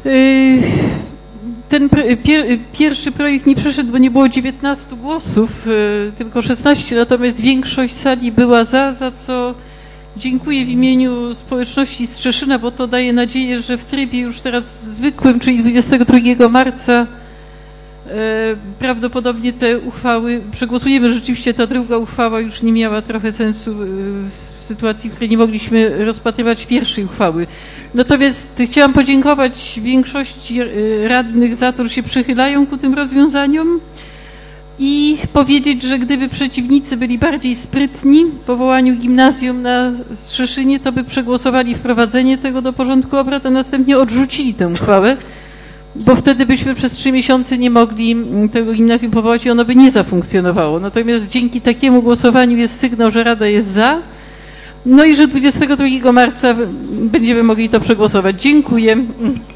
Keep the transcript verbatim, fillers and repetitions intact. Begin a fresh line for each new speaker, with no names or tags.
Ten pier, pierwszy projekt nie przeszedł, bo nie było dziewiętnastu głosów, tylko szesnaście, natomiast większość sali była za, za co dziękuję w imieniu społeczności z Trzeszyna, bo to daje nadzieję, że w trybie już teraz zwykłym, czyli dwudziestego drugiego marca, prawdopodobnie te uchwały przegłosujemy. Rzeczywiście ta druga uchwała już nie miała trochę sensu w sytuacji, w której nie mogliśmy rozpatrywać pierwszej uchwały. Natomiast chciałam podziękować większości radnych za to, że się przychylają ku tym rozwiązaniom i powiedzieć, że gdyby przeciwnicy byli bardziej sprytni w powołaniu gimnazjum na Strzeszynie, to by przegłosowali wprowadzenie tego do porządku obrad, a następnie odrzucili tę uchwałę, bo wtedy byśmy przez trzy miesiące nie mogli tego gimnazjum powołać i ono by nie zafunkcjonowało. Natomiast dzięki takiemu głosowaniu jest sygnał, że Rada jest za, no i że dwudziestego drugiego marca będziemy mogli to przegłosować. Dziękuję.